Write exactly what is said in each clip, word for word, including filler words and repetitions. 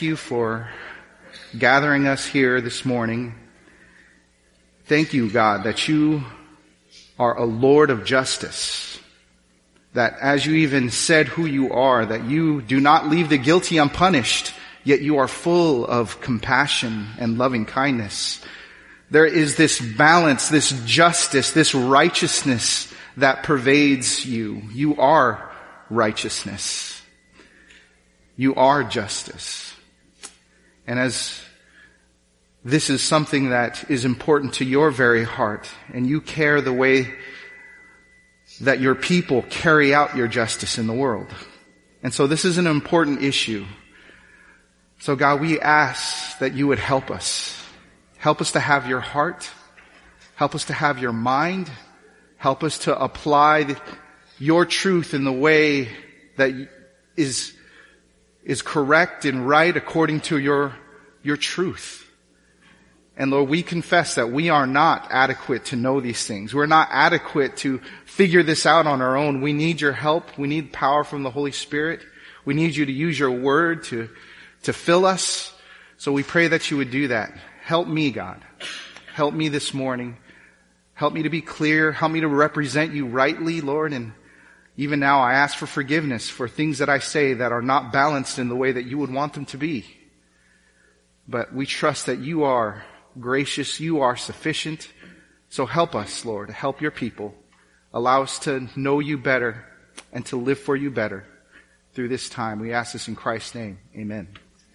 you for gathering us here this morning. Thank you, God, that you are a Lord of justice. That as you even said who you are, that you do not leave the guilty unpunished, yet you are full of compassion and loving kindness. There is this balance, this justice, this righteousness that pervades you. You are righteousness. You are justice. And as this is something that is important to your very heart, and you care the way that your people carry out your justice in the world. And so this is an important issue. So God, we ask that you would help us. Help us to have your heart. Help us to have your mind. Help us to apply your truth in the way that is is correct and right according to your, your truth. And Lord, we confess that we are not adequate to know these things. We're not adequate to figure this out on our own. We need your help. We need power from the Holy Spirit. We need you to use your word to, to fill us. So we pray that you would do that. Help me, God. Help me this morning. Help me to be clear. Help me to represent you rightly, Lord. And even now I ask for forgiveness for things that I say that are not balanced in the way that you would want them to be. But we trust that you are gracious, you are sufficient. So help us, Lord, help your people. Allow us to know you better and to live for you better through this time. We ask this in Christ's name. Amen.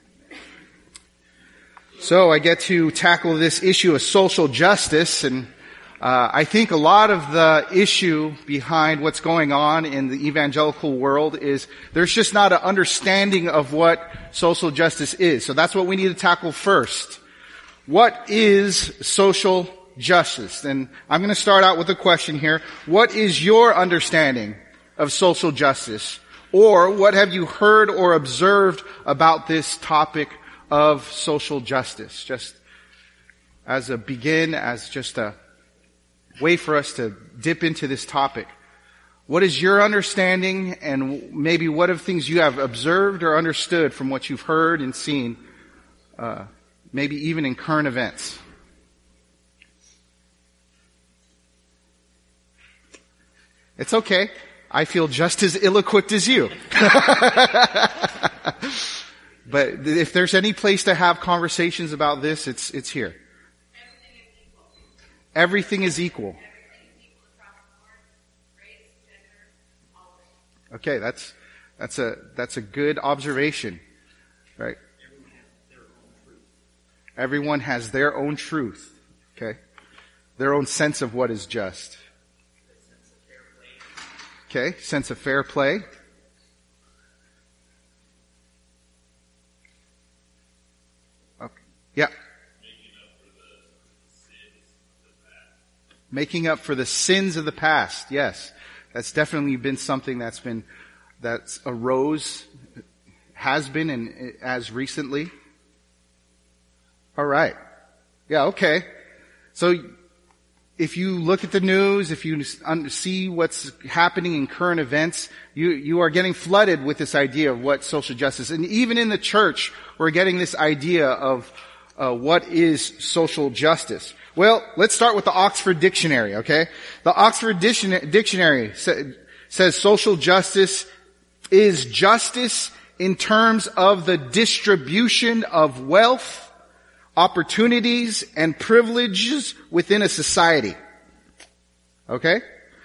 So I get to tackle this issue of social justice, and Uh, I think a lot of the issue behind what's going on in the evangelical world is there's just not an understanding of what social justice is. So that's what we need to tackle first. What is social justice? And I'm going to start out with a question here. What is your understanding of social justice? Or what have you heard or observed about this topic of social justice? Just as a begin, as just a way for us to dip into this topic. What is your understanding, and maybe what are things you have observed or understood from what you've heard and seen, uh, maybe even in current events? It's okay. I feel just as ill-equipped as you. But if there's any place to have conversations about this, it's it's here. Everything is equal. Okay, that's that's a that's a good observation, right? Everyone has their own truth. Okay, their own sense of what is just. Okay, sense of fair play. Okay, yeah. Making up for the sins of the past. Yes. That's definitely been something that's been, that's arose, has been and as recently. Alright. Yeah, okay. So, if you look at the news, if you see what's happening in current events, you, you are getting flooded with this idea of what social justice is. And even in the church, we're getting this idea of uh, what is social justice. Well, let's start with the Oxford Dictionary, okay? The Oxford Dictionary sa- says social justice is justice in terms of the distribution of wealth, opportunities, and privileges within a society. Okay?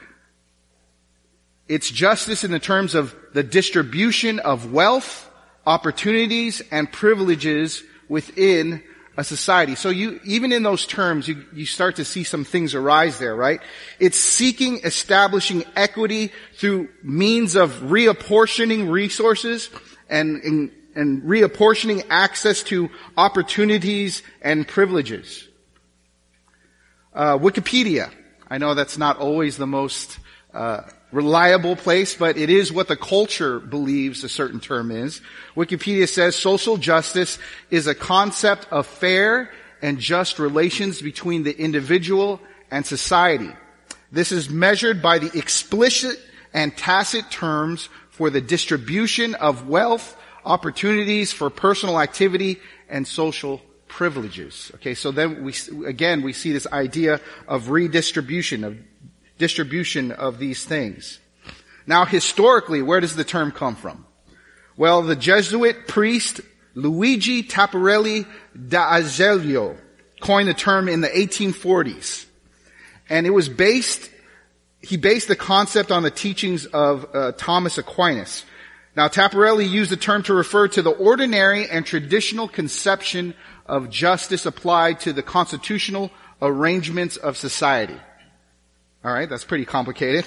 It's justice in the terms of the distribution of wealth, opportunities, and privileges within a society. So you, even in those terms, you, you start to see some things arise there, right? It's seeking, establishing equity through means of reapportioning resources and, and, and reapportioning access to opportunities and privileges. Uh, Wikipedia. I know that's not always the most, uh, reliable place, but it is what the culture believes a certain term is. Wikipedia says social justice is a concept of fair and just relations between the individual and society. This is measured by the explicit and tacit terms for the distribution of wealth, opportunities for personal activity and social privileges. Okay, so then we, again, we see this idea of redistribution, of distribution of these things. Now, historically, where does the term come from? Well, the Jesuit priest Luigi Tapparelli d'Azeglio coined the term in the eighteen forties. And it was based, he based the concept on the teachings of uh, Thomas Aquinas. Now, Tapparelli used the term to refer to the ordinary and traditional conception of justice applied to the constitutional arrangements of society. All right, that's pretty complicated.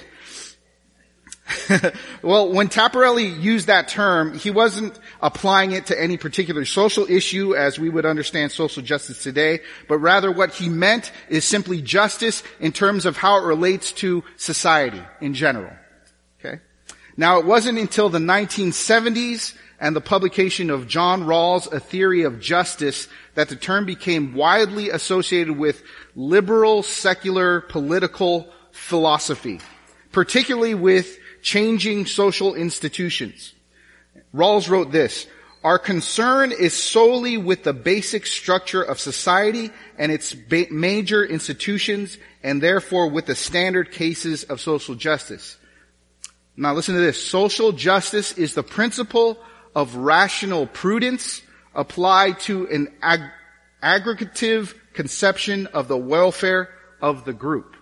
Well, when Tapparelli used that term, he wasn't applying it to any particular social issue as we would understand social justice today, but rather what he meant is simply justice in terms of how it relates to society in general. Okay? Now, it wasn't until the nineteen seventies and the publication of John Rawls' A Theory of Justice that the term became widely associated with liberal, secular, political philosophy, particularly with changing social institutions. Rawls wrote this: "Our concern is solely with the basic structure of society and its ba- major institutions, and therefore with the standard cases of social justice." Now listen to this. Social justice is the principle of rational prudence applied to an ag- aggregative conception of the welfare of the group.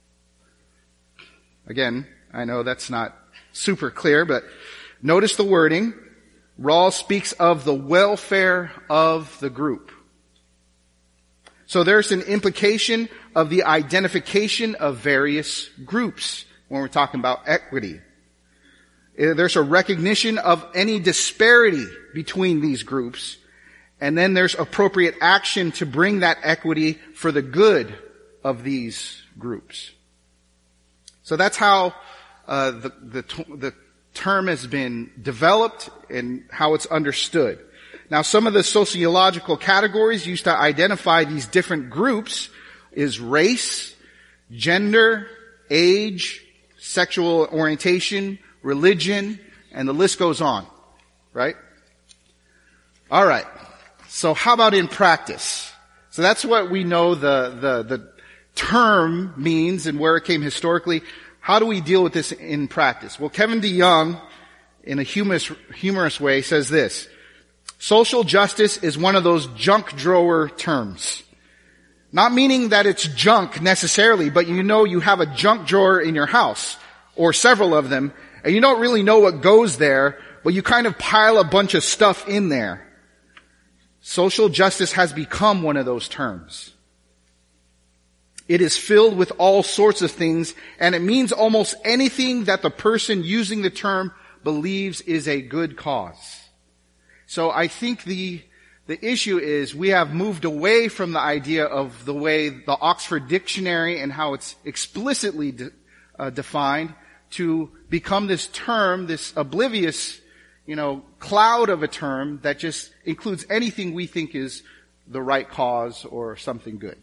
Again, I know that's not super clear, but notice the wording. Rawls speaks of the welfare of the group. So there's an implication of the identification of various groups when we're talking about equity. There's a recognition of any disparity between these groups, and then there's appropriate action to bring that equity for the good of these groups. So that's how uh, the, the, the term has been developed and how it's understood. Now, some of the sociological categories used to identify these different groups is race, gender, age, sexual orientation, religion, and the list goes on, right? All right. So how about in practice? So that's what we know the, the, the term means and where it came historically. How do we deal with this in practice? Well, Kevin DeYoung, in a humorous, humorous way, says this: social justice is one of those junk drawer terms. Not meaning that it's junk necessarily, but you know you have a junk drawer in your house, or several of them, and you don't really know what goes there, but you kind of pile a bunch of stuff in there. Social justice has become one of those terms. It is filled with all sorts of things, and it means almost anything that the person using the term believes is a good cause. So I think the the issue is we have moved away from the idea of the way the Oxford Dictionary and how it's explicitly de, uh, defined to become this term, this oblivious, you know, cloud of a term that just includes anything we think is the right cause or something good.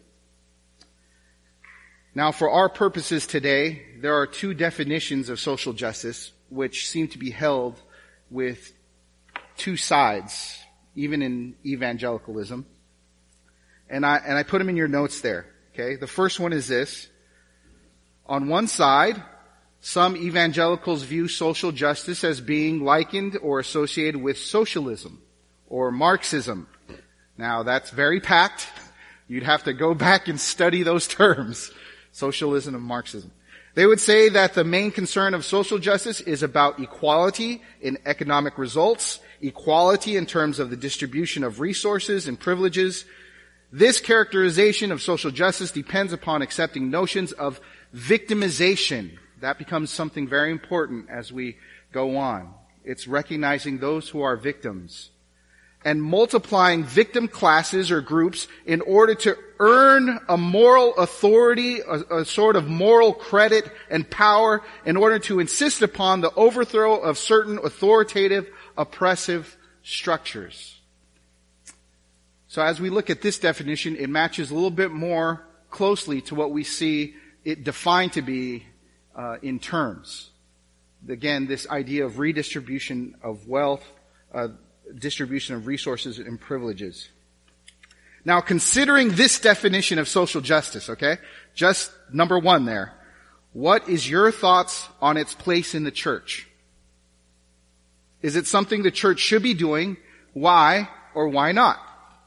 Now, for our purposes today, there are two definitions of social justice which seem to be held with two sides, even in evangelicalism. And I, and I put them in your notes there, okay? The first one is this. On one side, some evangelicals view social justice as being likened or associated with socialism or Marxism. Now, that's very packed. You'd have to go back and study those terms. Socialism and Marxism. They would say that the main concern of social justice is about equality in economic results, equality in terms of the distribution of resources and privileges. This characterization of social justice depends upon accepting notions of victimization. That becomes something very important as we go on. It's recognizing those who are victims and multiplying victim classes or groups in order to earn a moral authority, a, a sort of moral credit and power in order to insist upon the overthrow of certain authoritative, oppressive structures. So as we look at this definition, it matches a little bit more closely to what we see it defined to be uh, in terms. Again, this idea of redistribution of wealth, uh, distribution of resources and privileges. Now, considering this definition of social justice, okay, just number one there, what is your thoughts on its place in the church? Is it something the church should be doing? Why or why not?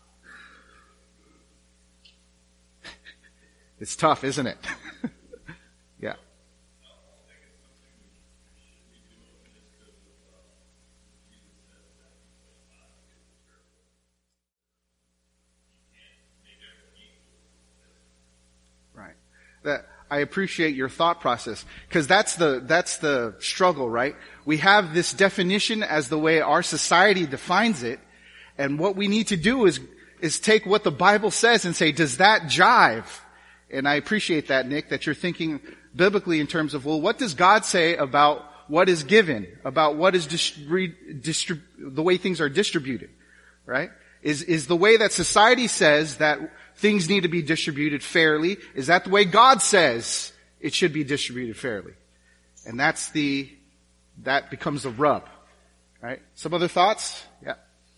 It's tough, isn't it? Yeah. Right. That I appreciate your thought process, because that's the that's the struggle, right? We have this definition as the way our society defines it, and what we need to do is is take what the Bible says and say, does that jive? And I appreciate that, Nick, that you're thinking biblically in terms of, well, what does God say about what is given, about what is distri- distrib- the way things are distributed, right? Is is the way that society says that things need to be distributed fairly, is that the way God says it should be distributed fairly? And that's the, that becomes the rub, right? Some other thoughts? Yeah.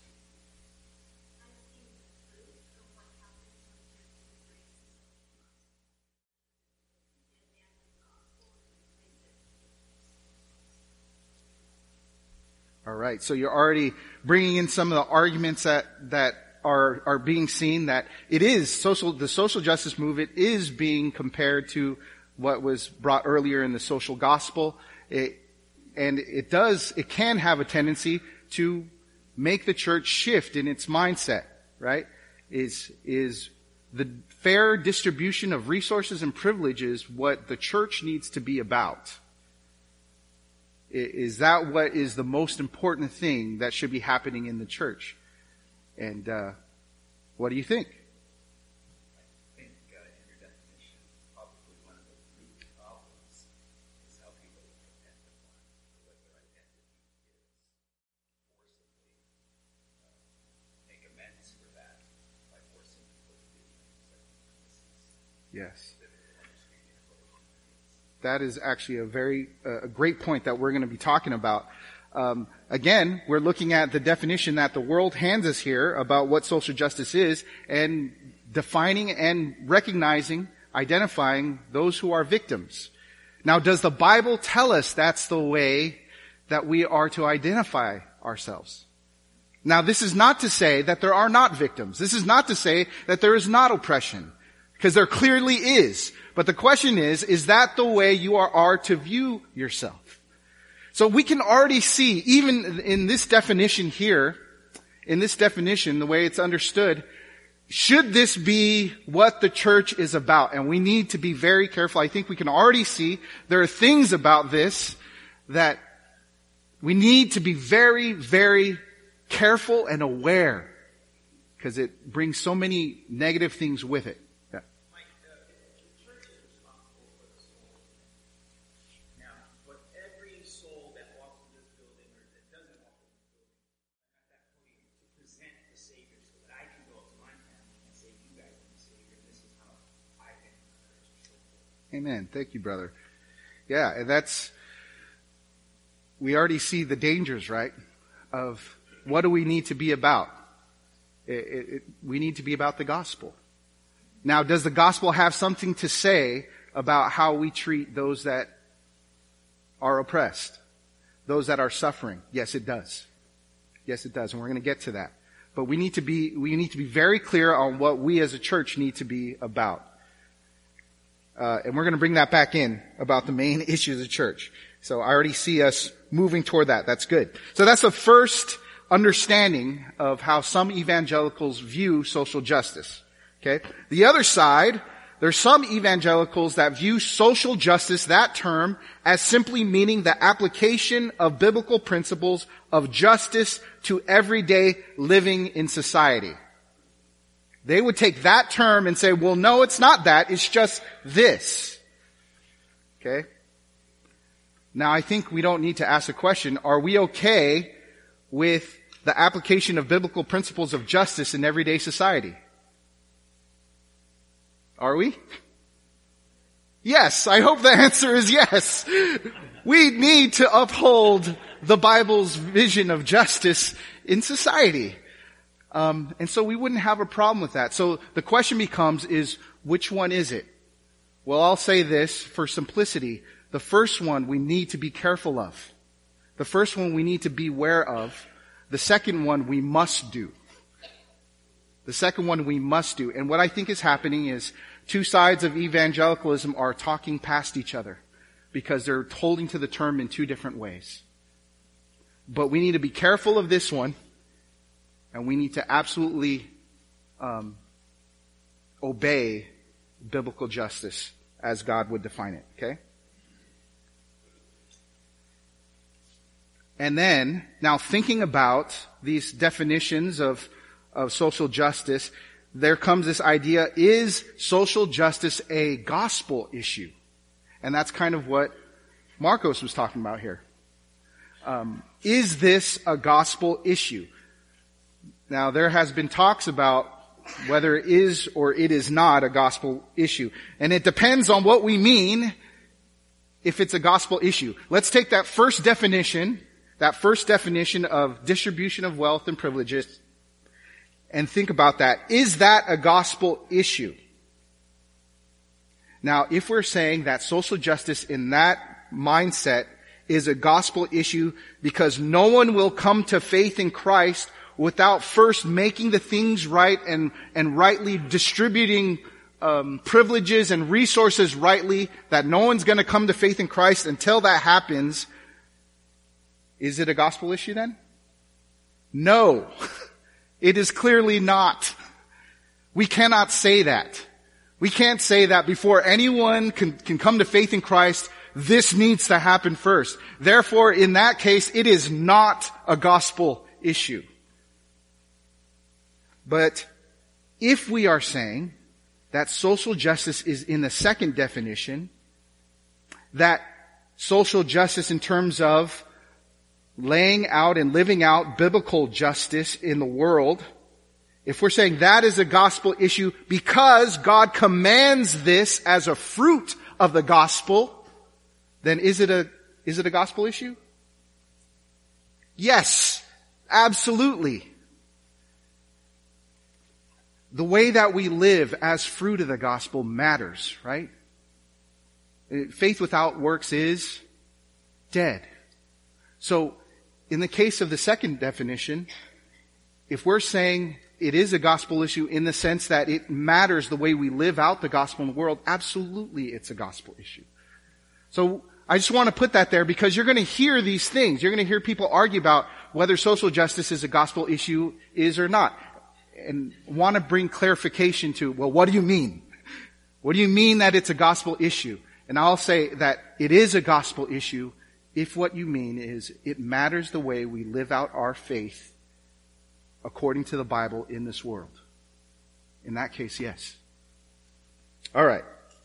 All right. So you're already bringing in some of the arguments that, that are, are being seen, that it is social, the social justice movement is being compared to what was brought earlier in the social gospel. It, and it does, it can have a tendency to make the church shift in its mindset, right? Is, is the fair distribution of resources and privileges what the church needs to be about? Is that what is the most important thing that should be happening in the church? And uh, what do you think? I think uh, in your definition, probably one of the root problems is how people identify what their identity is. Forcibly uh, make amends for that by forcing people to do certain things. Yes. That is actually a very, uh, a great point that we're going to be talking about. Um, again, we're looking at the definition that the world hands us here about what social justice is, and defining and recognizing, identifying those who are victims. Now, does the Bible tell us that's the way that we are to identify ourselves? Now, this is not to say that there are not victims. This is not to say that there is not oppression, because there clearly is. But the question is, is that the way you are, are to view yourself? So we can already see, even in this definition here, in this definition, the way it's understood, should this be what the church is about? And we need to be very careful. I think we can already see there are things about this that we need to be very, very careful and aware, because it brings so many negative things with it. Amen. Thank you, brother. Yeah, and that's, we already see the dangers, right, of what do we need to be about? It, it, it, we need to be about the gospel. Now, does the gospel have something to say about how we treat those that are oppressed, those that are suffering? Yes, it does. Yes, it does, and we're going to get to that. But we need to be, we need to be very clear on what we as a church need to be about. Uh, and we're going to bring that back in about the main issues of church. So I already see us moving toward that. That's good. So that's the first understanding of how some evangelicals view social justice. Okay. The other side, there's some evangelicals that view social justice, that term, as simply meaning the application of biblical principles of justice to everyday living in society. They would take that term and say, well, no, it's not that. It's just this. Okay? Now, I think we don't need to ask the question, are we okay with the application of biblical principles of justice in everyday society? Are we? Yes, I hope the answer is yes. We need to uphold the Bible's vision of justice in society. Um, and so we wouldn't have a problem with that. So the question becomes is, which one is it? Well, I'll say this for simplicity. The first one we need to be careful of. The first one we need to be aware of. The second one we must do. The second one we must do. And what I think is happening is two sides of evangelicalism are talking past each other because they're holding to the term in two different ways. But we need to be careful of this one, and we need to absolutely um, obey biblical justice as God would define it, okay? And then, now thinking about these definitions of, of social justice, there comes this idea, is social justice a gospel issue? And that's kind of what Marcos was talking about here. Um, is this a gospel issue? Now, there has been talks about whether it is or it is not a gospel issue. And it depends on what we mean if it's a gospel issue. Let's take that first definition, that first definition of distribution of wealth and privileges, and think about that. Is that a gospel issue? Now, if we're saying that social justice in that mindset is a gospel issue because no one will come to faith in Christ without first making the things right and, and rightly distributing um, privileges and resources rightly, that no one's going to come to faith in Christ until that happens, is it a gospel issue then? No. It is clearly not. We cannot say that. We can't say that before anyone can, can come to faith in Christ, this needs to happen first. Therefore, in that case, it is not a gospel issue. But if we are saying that social justice is in the second definition, that social justice in terms of laying out and living out biblical justice in the world, if we're saying that is a gospel issue because God commands this as a fruit of the gospel, then is it a, is it a gospel issue? Yes, absolutely. The way that we live as fruit of the gospel matters, right? Faith without works is dead. So, in the case of the second definition, if we're saying it is a gospel issue in the sense that it matters the way we live out the gospel in the world, absolutely it's a gospel issue. So, I just want to put that there because you're going to hear these things. You're going to hear people argue about whether social justice is a gospel issue is or not. And want to bring clarification to, well, what do you mean? What do you mean that it's a gospel issue? And I'll say that it is a gospel issue if what you mean is it matters the way we live out our faith according to the Bible in this world. In that case, yes. All right.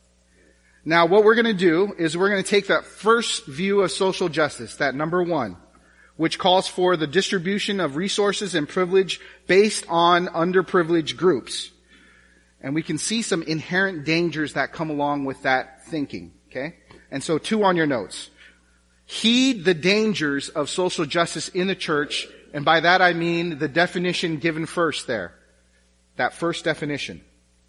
Now, what we're going to do is we're going to take that first view of social justice, that number one, which calls for the distribution of resources and privilege based on underprivileged groups. And we can see some inherent dangers that come along with that thinking, okay? And so two on your notes. Heed the dangers of social justice in the church, and by that I mean the definition given first there. That first definition.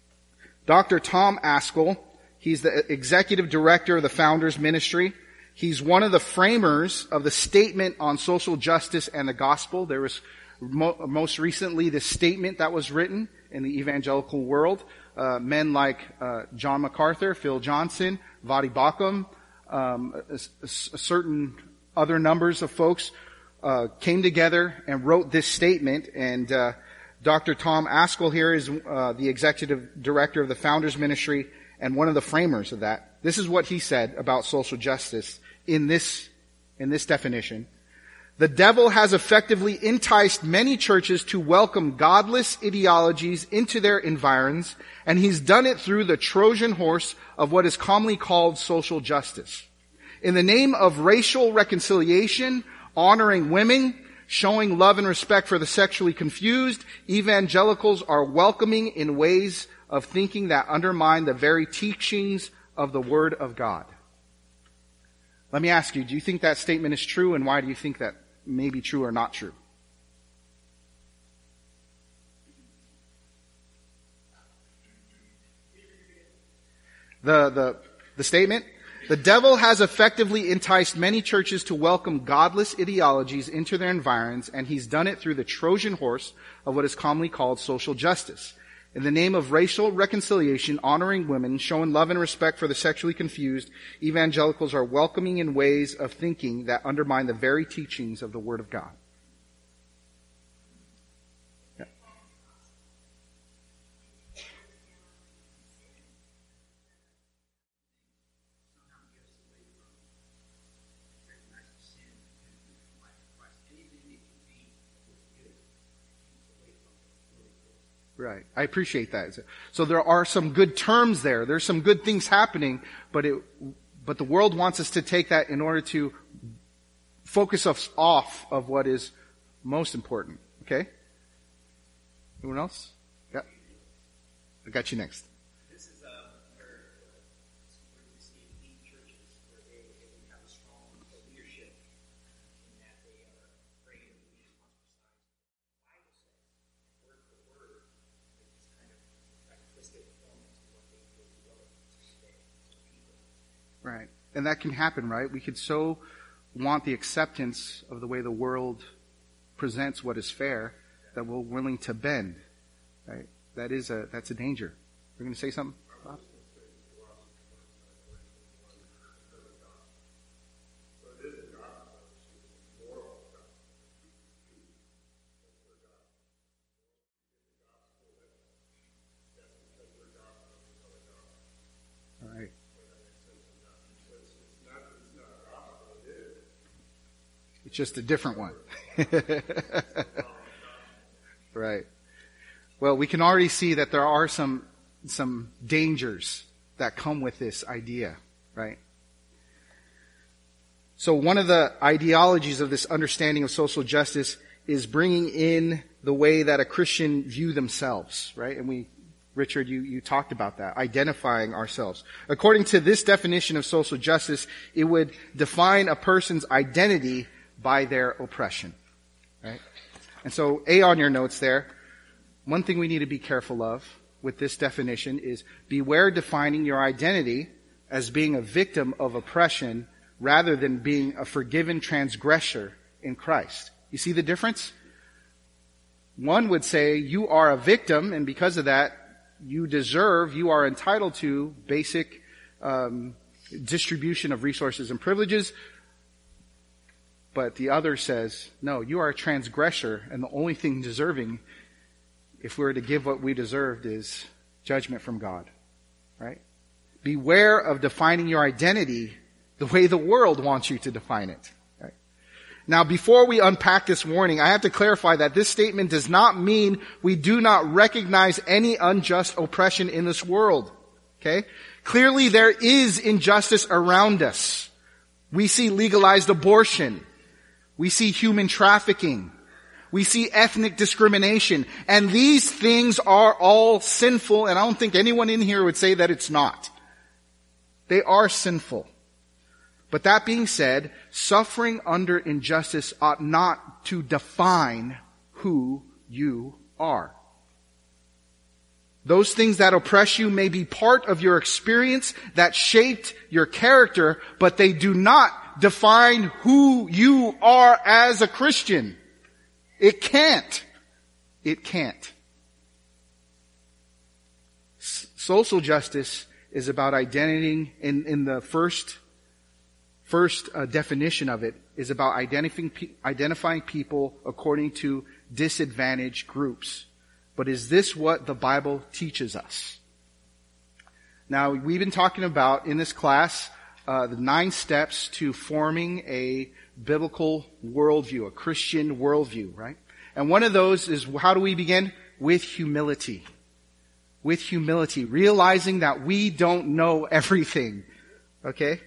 Doctor Tom Ascol, he's the executive director of the Founders Ministry. He's one of the framers of the Statement on Social Justice and the Gospel. There was mo- most recently the statement that was written in the evangelical world. Uh, men like uh, John MacArthur, Phil Johnson, Voddie Baucham, um, a, a, a certain other numbers of folks uh, came together and wrote this statement. And uh, Doctor Tom Ascol here is uh, the executive director of the Founders Ministry and one of the framers of that. This is what he said about social justice in this, in this definition. The devil has effectively enticed many churches to welcome godless ideologies into their environs, and he's done it through the Trojan horse of what is commonly called social justice. In the name of racial reconciliation, honoring women, showing love and respect for the sexually confused, evangelicals are welcoming in ways of thinking that undermine the very teachings of the Word of God. Let me ask you, do you think that statement is true, and why do you think that may be true or not true? The, the, the statement, the devil has effectively enticed many churches to welcome godless ideologies into their environs, and he's done it through the Trojan horse of what is commonly called social justice. In the name of racial reconciliation, honoring women, showing love and respect for the sexually confused, evangelicals are welcoming in ways of thinking that undermine the very teachings of the Word of God. Yeah. Right. I appreciate that. So there are some good terms there. There's some good things happening, but it, but the world wants us to take that in order to focus us off of what is most important. Okay? Anyone else? Yeah. I got you next. This is uh, where, uh, where we see elite churches where they, they have a strong leadership in that they are afraid of being ostracized. Bible says, word for word, it's kind of like twisted elements of what they would develop today to people. Right. And that can happen, right? We could so want the acceptance of the way the world presents what is fair that we're willing to bend. Right? That is a, that's a danger. You're going to say something, Bob? All right. It's just a different one. Right. Well, we can already see that there are some some dangers that come with this idea, right? So one of the ideologies of this understanding of social justice is bringing in the way that a Christian view themselves, right? And we, Richard, you, you talked about that, identifying ourselves. According to this definition of social justice, it would define a person's identity by their oppression, right? And so, A on your notes there, one thing we need to be careful of with this definition is beware defining your identity as being a victim of oppression rather than being a forgiven transgressor in Christ. You see the difference? One would say you are a victim, and because of that, you deserve, you are entitled to basic um, distribution of resources and privileges. But the other says, no, you are a transgressor, and the only thing deserving, if we were to give what we deserved, is judgment from God. Right? Beware of defining your identity the way the world wants you to define it. Right? Now, before we unpack this warning, I have to clarify that this statement does not mean we do not recognize any unjust oppression in this world. Okay? Clearly, there is injustice around us. We see legalized abortion. We see human trafficking. We see ethnic discrimination. And these things are all sinful, and I don't think anyone in here would say that it's not. They are sinful. But that being said, suffering under injustice ought not to define who you are. Those things that oppress you may be part of your experience that shaped your character, but they do not define who you are as a Christian. It can't. It can't. S- social justice is about identity. In, in the first, first uh, definition of it is about identifying, identifying people according to disadvantaged groups. But is this what the Bible teaches us? Now, we've been talking about in this class Uh, the nine steps to forming a biblical worldview, a Christian worldview, right? And one of those is, how do we begin? With humility. With humility. Realizing that we don't know everything. Okay?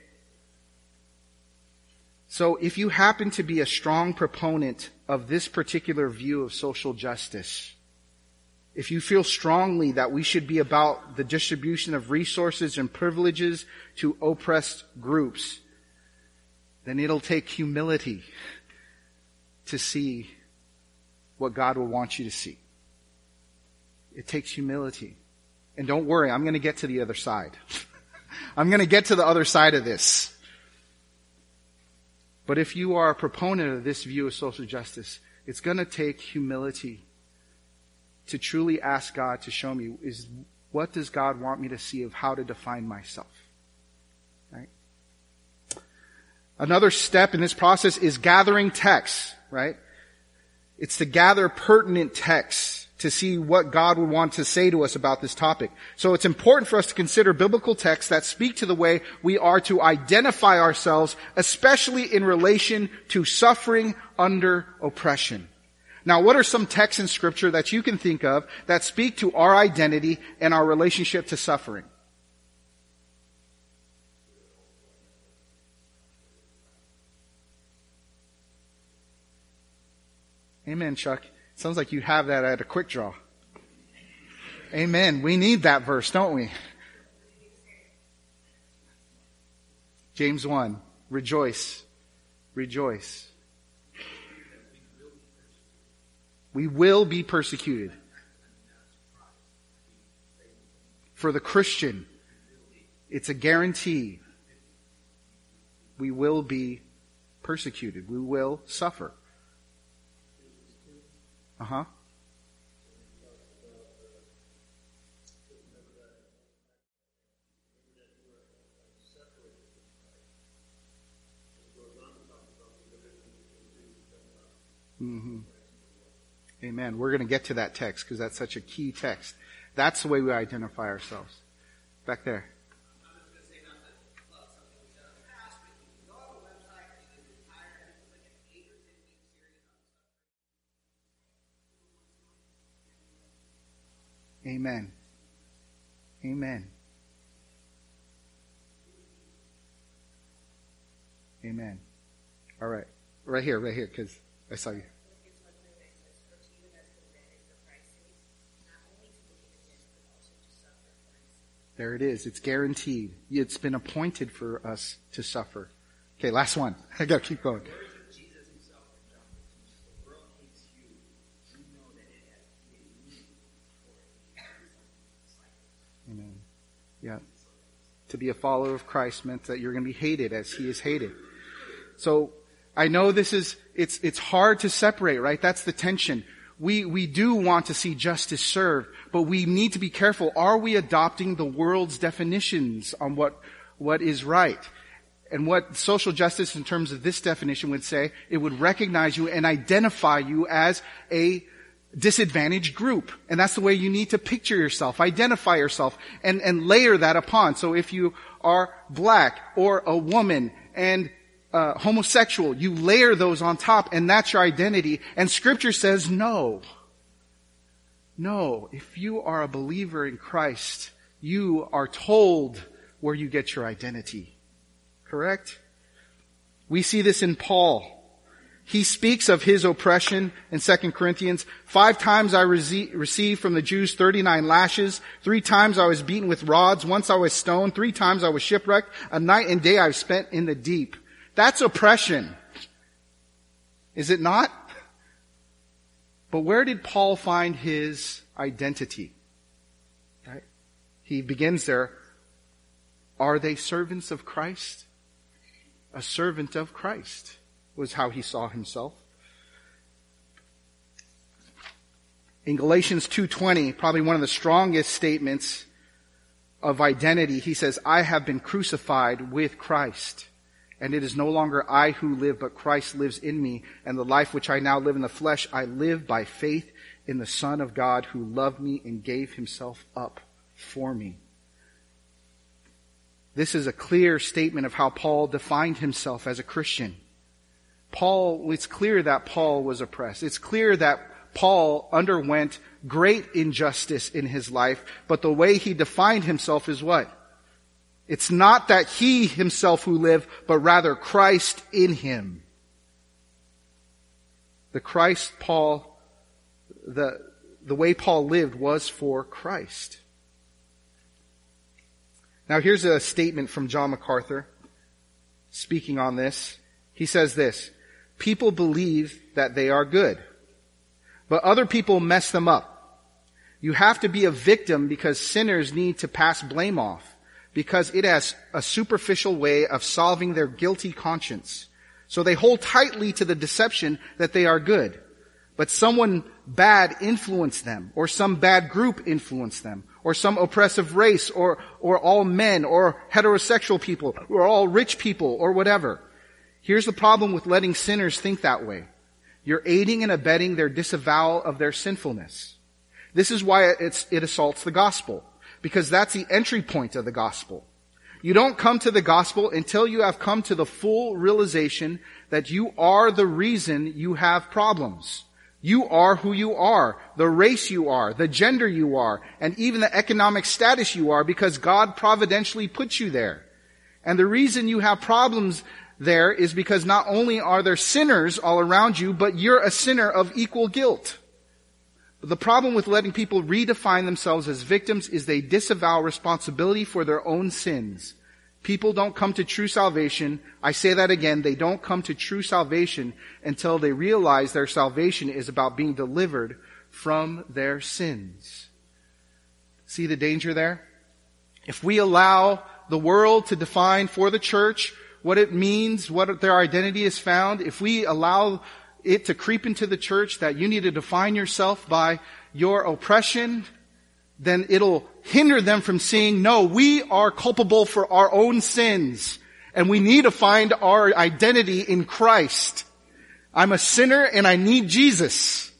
So if you happen to be a strong proponent of this particular view of social justice, if you feel strongly that we should be about the distribution of resources and privileges to oppressed groups, then it'll take humility to see what God will want you to see. It takes humility. And don't worry, I'm going to get to the other side. I'm going to get to the other side of this. But if you are a proponent of this view of social justice, it's going to take humility to truly ask God to show me, is what does God want me to see of how to define myself? Right? Another step in this process is gathering texts, right? It's to gather pertinent texts to see what God would want to say to us about this topic. So it's important for us to consider biblical texts that speak to the way we are to identify ourselves, especially in relation to suffering under oppression. Now, what are some texts in Scripture that you can think of that speak to our identity and our relationship to suffering? Amen, Chuck. Sounds like you have that at a quick draw. Amen. We need that verse, don't we? James one. Rejoice. Rejoice. We will be persecuted. For the Christian, it's a guarantee. We will be persecuted. We will suffer. Uh-huh. Mm-hmm. Amen. We're going to get to that text because that's such a key text. That's the way we identify ourselves. Back there. Amen. Amen. Amen. All right. Right here, right here, because I saw you. There it is. It's guaranteed. It's been appointed for us to suffer. Okay, last one. I gotta keep going. Amen. Yeah. To be a follower of Christ meant that you're going to be hated as He is hated. So, I know this is, it's, it's hard to separate, right? That's the tension. We, we do want to see justice served, but we need to be careful. Are we adopting the world's definitions on what, what is right? And what social justice in terms of this definition would say, it would recognize you and identify you as a disadvantaged group. And that's the way you need to picture yourself, identify yourself, and, and layer that upon. So if you are black or a woman and uh, homosexual, you layer those on top, and that's your identity. And Scripture says no. No. If you are a believer in Christ, you are told where you get your identity. Correct? We see this in Paul. He speaks of his oppression in Second Corinthians. Five times I rece- received from the Jews thirty-nine lashes. Three times I was beaten with rods. Once I was stoned. Three times I was shipwrecked. A night and day I've spent in the deep. That's oppression. Is it not? But where did Paul find his identity? Right? He begins there. Are they servants of Christ? A servant of Christ was how he saw himself. In Galatians two twenty, probably one of the strongest statements of identity, he says, I have been crucified with Christ, and it is no longer I who live, but Christ lives in me, and the life which I now live in the flesh, I live by faith in the Son of God who loved me and gave himself up for me. This is a clear statement of how Paul defined himself as a Christian. Paul, it's clear that Paul was oppressed. It's clear that Paul underwent great injustice in his life, but the way he defined himself is what? It's not that he himself who lived, but rather Christ in him. The Christ Paul, the, the way Paul lived was for Christ. Now here's a statement from John MacArthur speaking on this. He says this, people believe that they are good, but other people mess them up. You have to be a victim because sinners need to pass blame off. because it has a superficial way of solving their guilty conscience. So they hold tightly to the deception that they are good. But someone bad influenced them, or some bad group influenced them, or some oppressive race, or, or all men, or heterosexual people, or all rich people, or whatever. Here's the problem with letting sinners think that way. You're aiding and abetting their disavowal of their sinfulness. This is why it's, it assaults the gospel, because that's the entry point of the gospel. You don't come to the gospel until you have come to the full realization that you are the reason you have problems. You are who you are, the race you are, the gender you are, and even the economic status you are, because God providentially put you there. And the reason you have problems there is because not only are there sinners all around you, but you're a sinner of equal guilt. But the problem with letting people redefine themselves as victims is they disavow responsibility for their own sins. People don't come to true salvation. I say that again. They don't come to true salvation until they realize their salvation is about being delivered from their sins. See the danger there? If we allow the world to define for the church what it means, what their identity is found, if we allow it to creep into the church that you need to define yourself by your oppression, then it'll hinder them from seeing, no, we are culpable for our own sins, and we need to find our identity in Christ. I'm a sinner and I need Jesus.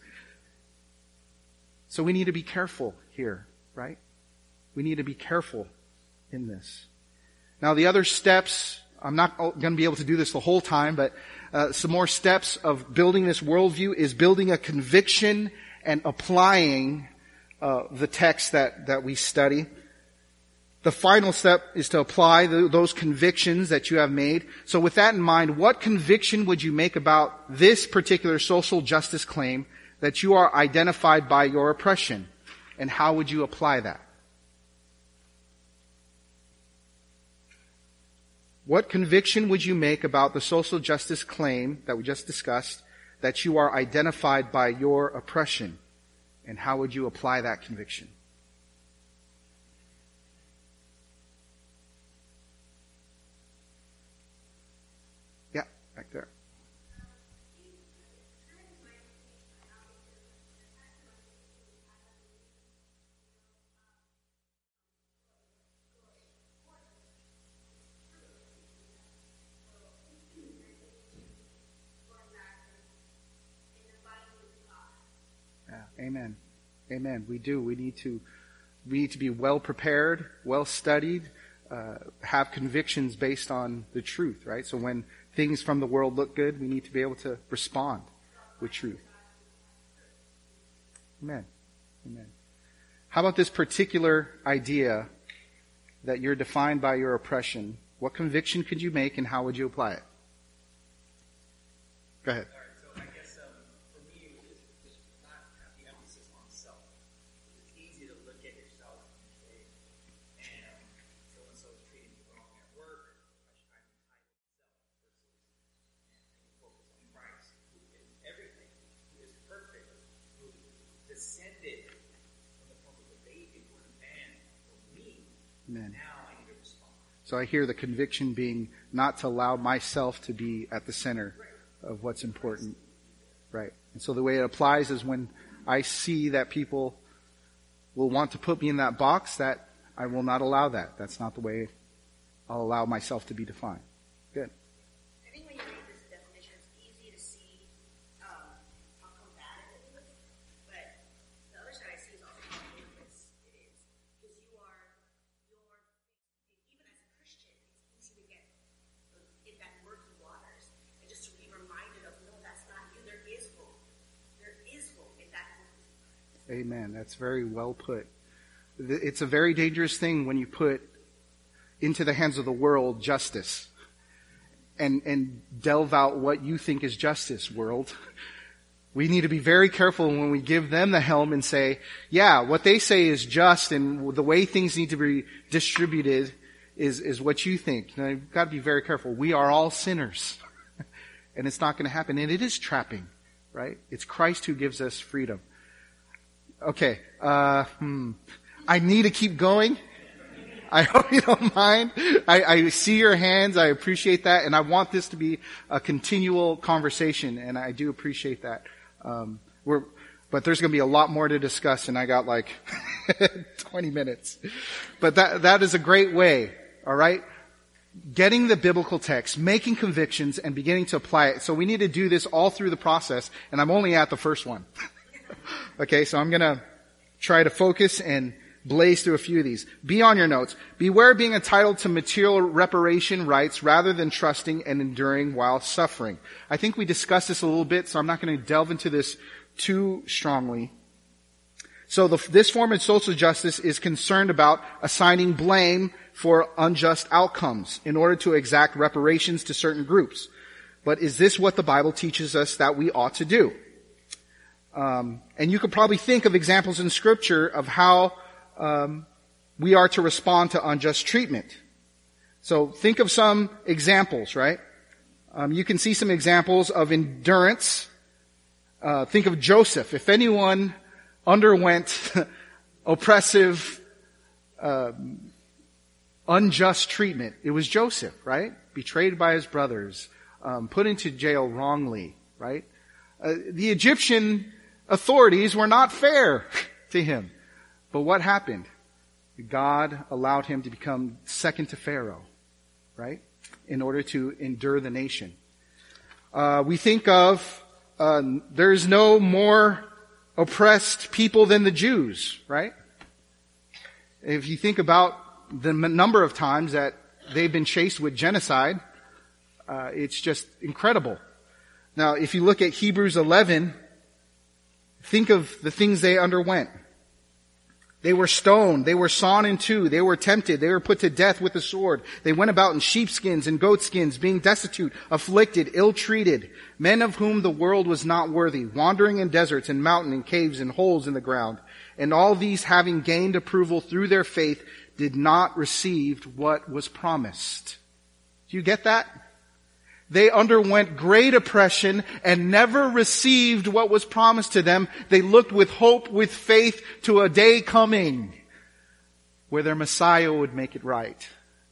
So we need to be careful here, right? We need to be careful in this. Now the other steps, I'm not going to be able to do this the whole time, but uh, some more steps of building this worldview is building a conviction and applying Uh, the text that, that we study. The final step is to apply the, those convictions that you have made. So with that in mind, what conviction would you make about this particular social justice claim that you are identified by your oppression? And how would you apply that? What conviction would you make about the social justice claim that we just discussed that you are identified by your oppression? And how would you apply that conviction? Yeah, back there. Amen. Amen. We do. We need to, we need to be well prepared, well studied, uh, have convictions based on the truth, right? So when things from the world look good, we need to be able to respond with truth. Amen. Amen. How about this particular idea that you're defined by your oppression? What conviction could you make and how would you apply it? Go ahead. Amen. So I hear the conviction being not to allow myself to be at the center of what's important. Right. And so the way it applies is when I see that people will want to put me in that box, that I will not allow that. That's not the way I'll allow myself to be defined. Good. I think when you read this definition, it's easy to see um, how combative it is. But the other side I see is also how dangerous it is. Because you are, you're, even as a Christian, it's easy to get in that murky waters. And just to be reminded of, no, that's not you. There is hope. There is hope in that hope. Amen. That's very well put. It's a very dangerous thing when you put into the hands of the world justice and, and delve out what you think is justice, world. We need to be very careful when we give them the helm and say, yeah, what they say is just and the way things need to be distributed is, is what you think. Now, you've got to be very careful. We are all sinners and it's not going to happen. And it is trapping, right? It's Christ who gives us freedom. Okay. Uh, hmm. I need to keep going. I hope you don't mind. I, I see your hands. I appreciate that. And I want this to be a continual conversation. And I do appreciate that. Um, we're, but there's going to be a lot more to discuss. And I got like twenty minutes. But that, that is a great way. All right. Getting the biblical text, making convictions, and beginning to apply it. So we need to do this all through the process. And I'm only at the first one. Okay. So I'm going to try to focus and blaze through a few of these. Be on your notes. Beware of being entitled to material reparation rights rather than trusting and enduring while suffering. I think we discussed this a little bit, so I'm not going to delve into this too strongly. So the, this form of social justice is concerned about assigning blame for unjust outcomes in order to exact reparations to certain groups. But is this what the Bible teaches us that we ought to do? Um, and you could probably think of examples in Scripture of how Um, we are to respond to unjust treatment. So think of some examples, right? Um, you can see some examples of endurance. Uh, think of Joseph. If anyone underwent oppressive, uh, unjust treatment, it was Joseph, right? Betrayed by his brothers, um, put into jail wrongly, right? Uh, the Egyptian authorities were not fair to him. But what happened? God allowed him to become second to Pharaoh, right? In order to endure the nation. Uh, we think of, uh, there's no more oppressed people than the Jews, right? If you think about the m- number of times that they've been chased with genocide, uh, it's just incredible. Now, if you look at Hebrews eleven, think of the things they underwent. They were stoned. They were sawn in two. They were tempted. They were put to death with the sword. They went about in sheepskins and goatskins, being destitute, afflicted, ill-treated, men of whom the world was not worthy, wandering in deserts and mountains and caves and holes in the ground. And all these, having gained approval through their faith, did not receive what was promised. Do you get that? They underwent great oppression and never received what was promised to them. They looked with hope, with faith, to a day coming where their Messiah would make it right.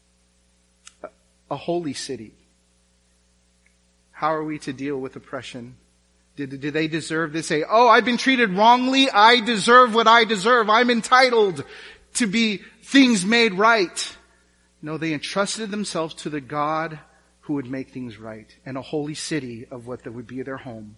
A holy city. How are we to deal with oppression? Did, did they deserve this? Say, oh, I've been treated wrongly. I deserve what I deserve. I'm entitled to be things made right. No, they entrusted themselves to the God who would make things right, and a holy city of what that would be their home.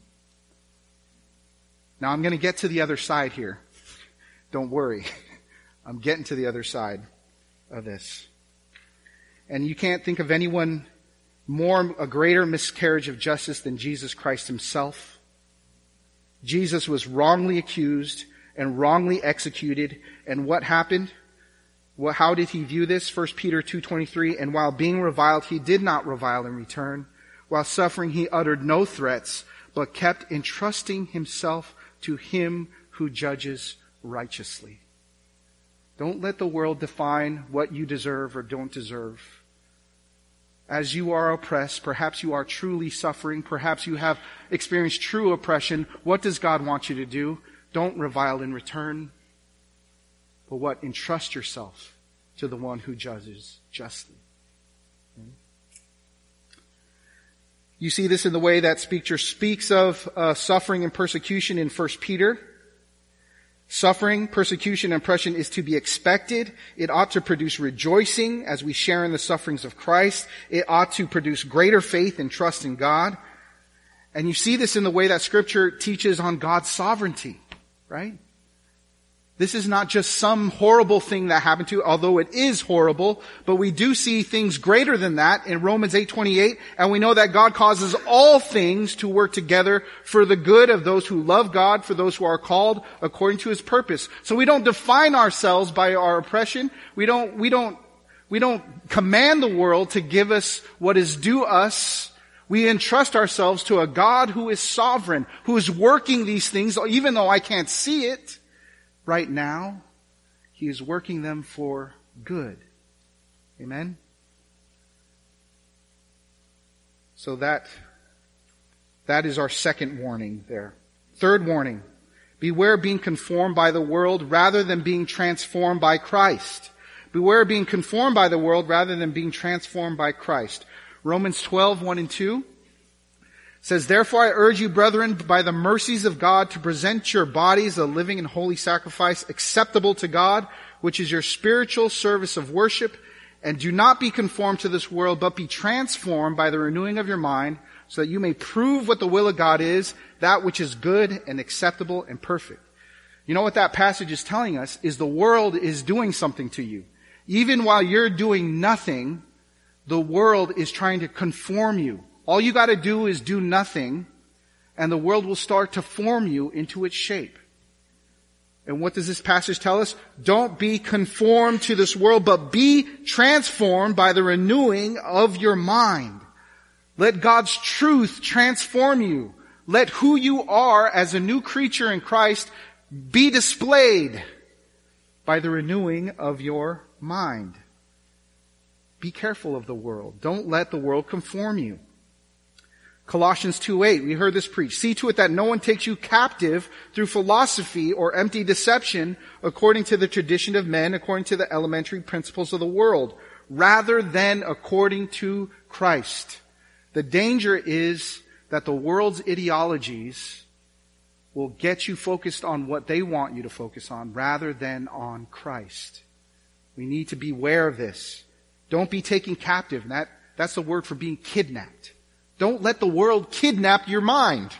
Now I'm going to get to the other side here. Don't worry. I'm getting to the other side of this. And you can't think of anyone more, a greater miscarriage of justice than Jesus Christ himself. Jesus was wrongly accused and wrongly executed. And what happened? Well, how did he view this? First Peter two twenty-three, and while being reviled, he did not revile in return. While suffering, he uttered no threats, but kept entrusting himself to him who judges righteously. Don't let the world define what you deserve or don't deserve. As you are oppressed, perhaps you are truly suffering, perhaps you have experienced true oppression. What does God want you to do? Don't revile in return. But what? Entrust yourself to the one who judges justly. You see this in the way that Scripture speaks of uh, suffering and persecution in First Peter. Suffering, persecution, and oppression is to be expected. It ought to produce rejoicing as we share in the sufferings of Christ. It ought to produce greater faith and trust in God. And you see this in the way that Scripture teaches on God's sovereignty, right? This is not just some horrible thing that happened to you, although it is horrible, but we do see things greater than that in Romans eight twenty-eight, and we know that God causes all things to work together for the good of those who love God, for those who are called according to his purpose. So we don't define ourselves by our oppression. We don't, we don't, we don't command the world to give us what is due us. We entrust ourselves to a God who is sovereign, who is working these things, even though I can't see it. Right now, he is working them for good. Amen? So that, that is our second warning there. Third warning. Beware being conformed by the world rather than being transformed by Christ. Beware of being conformed by the world rather than being transformed by Christ. Romans twelve, one and two says, therefore I urge you, brethren, by the mercies of God, to present your bodies a living and holy sacrifice acceptable to God, which is your spiritual service of worship. And do not be conformed to this world, but be transformed by the renewing of your mind, so that you may prove what the will of God is, that which is good and acceptable and perfect. You know what that passage is telling us is the world is doing something to you. Even while you're doing nothing, the world is trying to conform you. All you got to do is do nothing, and the world will start to form you into its shape. And what does this passage tell us? Don't be conformed to this world, but be transformed by the renewing of your mind. Let God's truth transform you. Let who you are as a new creature in Christ be displayed by the renewing of your mind. Be careful of the world. Don't let the world conform you. Colossians two eight, we heard this preached. See to it that no one takes you captive through philosophy or empty deception according to the tradition of men, according to the elementary principles of the world, rather than according to Christ. The danger is that the world's ideologies will get you focused on what they want you to focus on rather than on Christ. We need to beware of this. Don't be taken captive. That, that's the word for being kidnapped. Don't let the world kidnap your mind.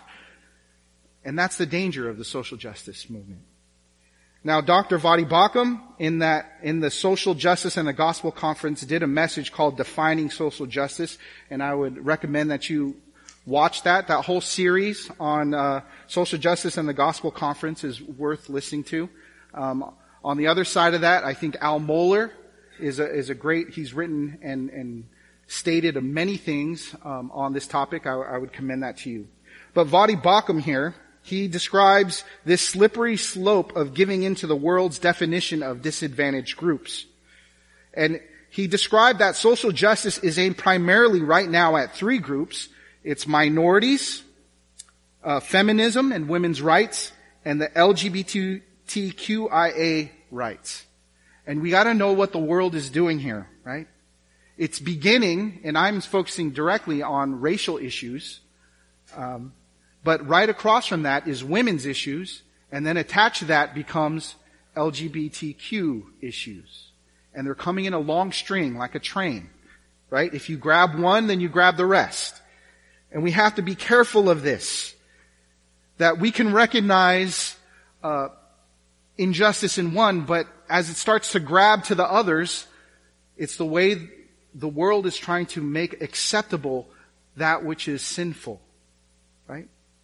And that's the danger of the social justice movement. Now, Doctor Voddie Baucham, in that, in the Social Justice and the Gospel Conference, did a message called Defining Social Justice, and I would recommend that you watch that. That whole series on uh, social justice and the Gospel Conference is worth listening to. Um, on the other side of that, I think Al Mohler is a, is a great, he's written and, and stated many things um, on this topic. I, I would commend that to you. But Voddie Baucham here, he describes this slippery slope of giving into the world's definition of disadvantaged groups. And he described that social justice is aimed primarily right now at three groups. It's minorities, uh, feminism and women's rights, and the L G B T Q I A rights. And we gotta know what the world is doing here, right? It's beginning, and I'm focusing directly on racial issues, um, but right across from that is women's issues, and then attached to that becomes L G B T Q issues. And they're coming in a long string, like a train, right? If you grab one, then you grab the rest. And we have to be careful of this, that we can recognize uh, injustice in one, but as it starts to grab to the others, it's the way the world is trying to make acceptable that which is sinful, right?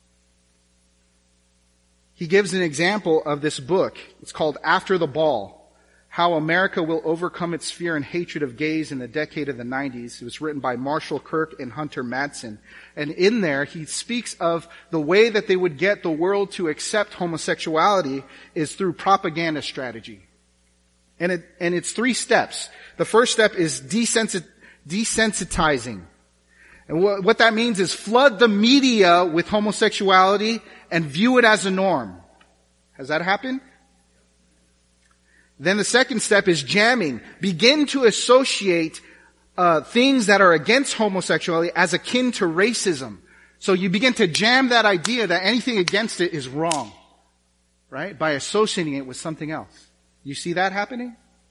He gives an example of this book. It's called After the Ball, How America Will Overcome Its Fear and Hatred of Gays in the Decade of the nineties. It was written by Marshall Kirk and Hunter Madsen. And in there, he speaks of the way that they would get the world to accept homosexuality is through propaganda strategy. And it, and it's three steps. The first step is desensit, desensitizing. And what, what that means is flood the media with homosexuality and view it as a norm. Has that happened? Then the second step is jamming. Begin to associate uh, things that are against homosexuality as akin to racism. So you begin to jam that idea that anything against it is wrong, right? By associating it with something else. You see that happening?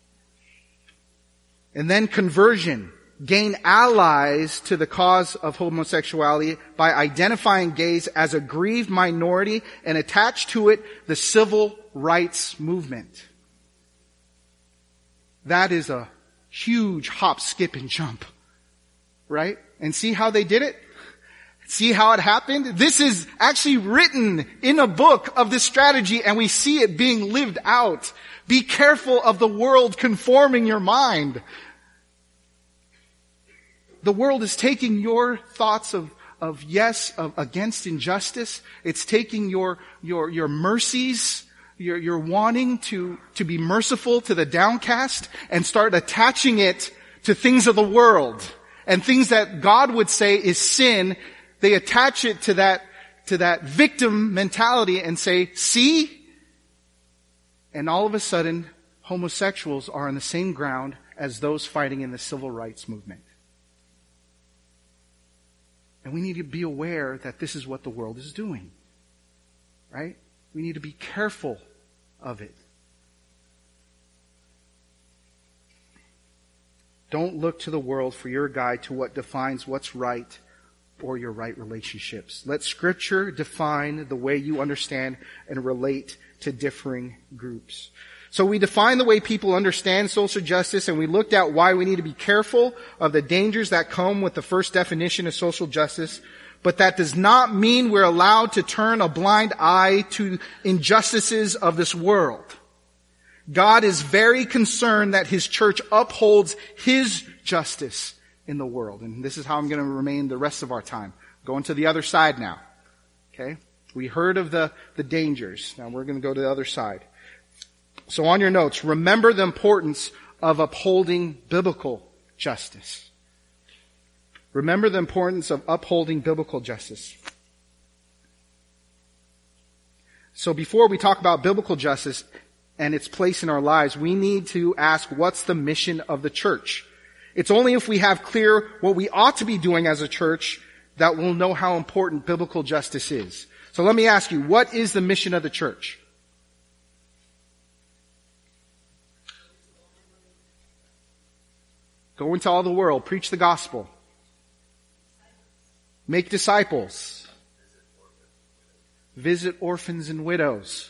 And then conversion. Gain allies to the cause of homosexuality by identifying gays as a grieved minority and attach to it the civil rights movement. That is a huge hop, skip, and jump. Right? And see how they did it? See how it happened? This is actually written in a book of this strategy, and we see it being lived out. Be careful of the world conforming your mind. The world is taking your thoughts of, of yes, of against injustice. It's taking your, your, your mercies, your, your wanting to, to be merciful to the downcast and start attaching it to things of the world and things that God would say is sin. They attach it to that, to that victim mentality and say, see? And all of a sudden, homosexuals are on the same ground as those fighting in the civil rights movement. And we need to be aware that this is what the world is doing. Right? We need to be careful of it. Don't look to the world for your guide to what defines what's right or your right relationships. Let Scripture define the way you understand and relate to differing groups. So we define the way people understand social justice, and we looked at why we need to be careful of the dangers that come with the first definition of social justice. But that does not mean we're allowed to turn a blind eye to injustices of this world. God is very concerned that His church upholds His justice in the world. And this is how I'm going to remain the rest of our time. Going to the other side now. Okay? We heard of the, the dangers. Now we're going to go to the other side. So on your notes, remember the importance of upholding biblical justice. Remember the importance of upholding biblical justice. So before we talk about biblical justice and its place in our lives, we need to ask, what's the mission of the church? It's only if we have clear what we ought to be doing as a church that we'll know how important biblical justice is. So let me ask you, what is the mission of the church? Go into all the world, preach the gospel. Make disciples. Visit orphans and widows.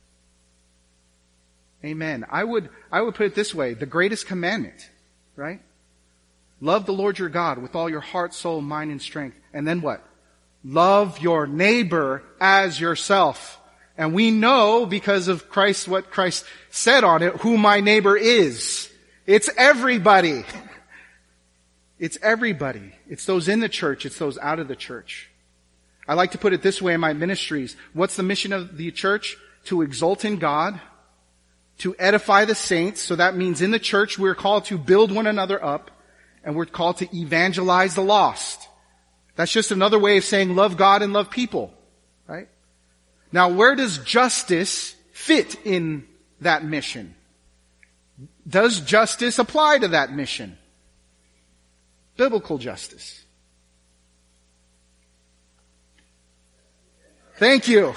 Amen. I would, I would put it this way, the greatest commandment, right? Love the Lord your God with all your heart, soul, mind, and strength. And then what? Love your neighbor as yourself. And we know, because of Christ, what Christ said on it, who my neighbor is. It's everybody. It's everybody. It's those in the church. It's those out of the church. I like to put it this way in my ministries. What's the mission of the church? To exalt in God, to edify the saints. So that means in the church we're called to build one another up, and we're called to evangelize the lost. That's just another way of saying love God and love people, right? Now, where does justice fit in that mission? Does justice apply to that mission? Biblical justice. Thank you.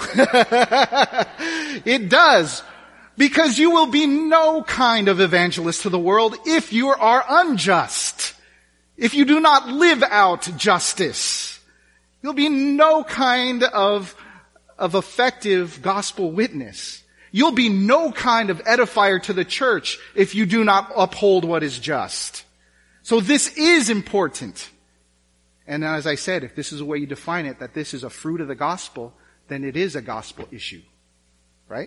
It does. Because you will be no kind of evangelist to the world if you are unjust. If you do not live out justice. You'll be no kind of, of effective gospel witness. You'll be no kind of edifier to the church if you do not uphold what is just. So this is important. And as I said, if this is the way you define it, that this is a fruit of the gospel, then it is a gospel issue. Right?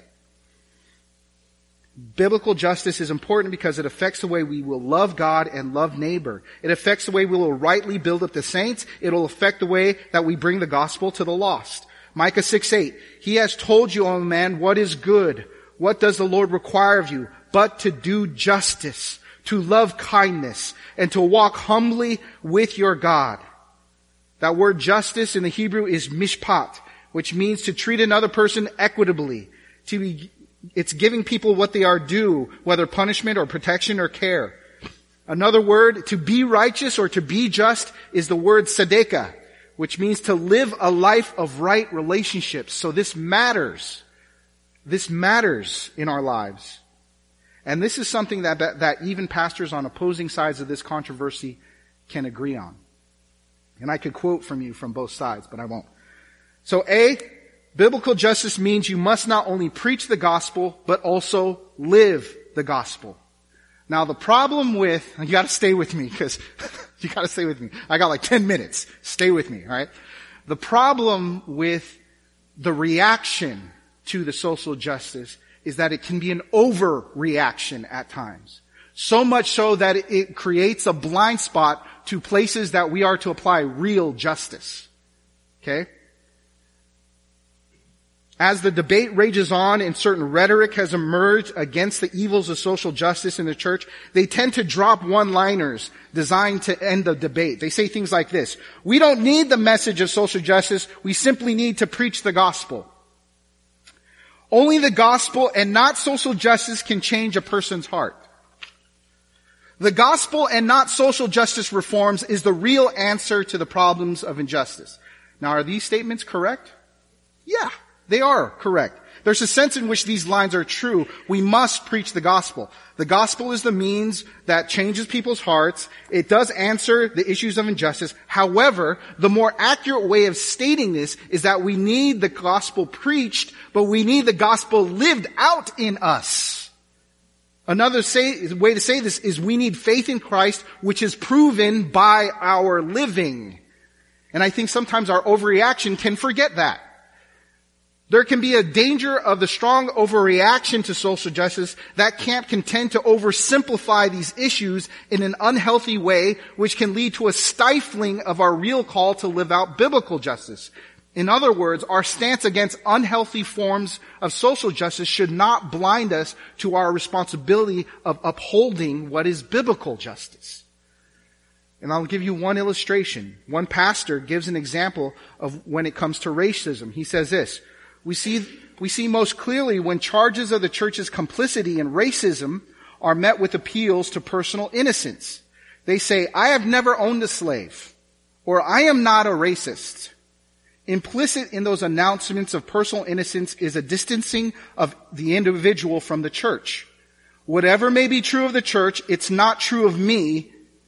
Biblical justice is important because it affects the way we will love God and love neighbor. It affects the way we will rightly build up the saints. It'll affect the way that we bring the gospel to the lost. Micah six eight, He has told you, O man, what is good. What does the Lord require of you? But to do justice, to love kindness, and to walk humbly with your God. That word justice in the Hebrew is mishpat, which means to treat another person equitably. To be, it's giving people what they are due, whether punishment or protection or care. Another word, to be righteous or to be just, is the word tzedekah, which means to live a life of right relationships. So this matters. This matters in our lives. And this is something that, that, that even pastors on opposing sides of this controversy can agree on. And I could quote from you from both sides, but I won't. So A, biblical justice means you must not only preach the gospel, but also live the gospel. Now the problem with, you gotta stay with me, because you gotta stay with me. I got like ten minutes. Stay with me, alright? The problem with the reaction to the social justice is that it can be an overreaction at times. So much so that it creates a blind spot to places that we are to apply real justice. Okay? As the debate rages on and certain rhetoric has emerged against the evils of social justice in the church, they tend to drop one-liners designed to end the debate. They say things like this: we don't need the message of social justice, we simply need to preach the gospel. Only the gospel and not social justice can change a person's heart. The gospel and not social justice reforms is the real answer to the problems of injustice. Now, are these statements correct? Yeah, they are correct. There's a sense in which these lines are true. We must preach the gospel. The gospel is the means that changes people's hearts. It does answer the issues of injustice. However, the more accurate way of stating this is that we need the gospel preached, but we need the gospel lived out in us. Another say, way to say this is we need faith in Christ, which is proven by our living. And I think sometimes our overreaction can forget that. There can be a danger of the strong overreaction to social justice that camp can tend to oversimplify these issues in an unhealthy way, which can lead to a stifling of our real call to live out biblical justice. In other words, our stance against unhealthy forms of social justice should not blind us to our responsibility of upholding what is biblical justice. And I'll give you one illustration. One pastor gives an example of when it comes to racism. He says this: We see, we see most clearly when charges of the church's complicity in racism are met with appeals to personal innocence. They say, I have never owned a slave, or I am not a racist. Implicit in those announcements of personal innocence is a distancing of the individual from the church. Whatever may be true of the church, it's not true of me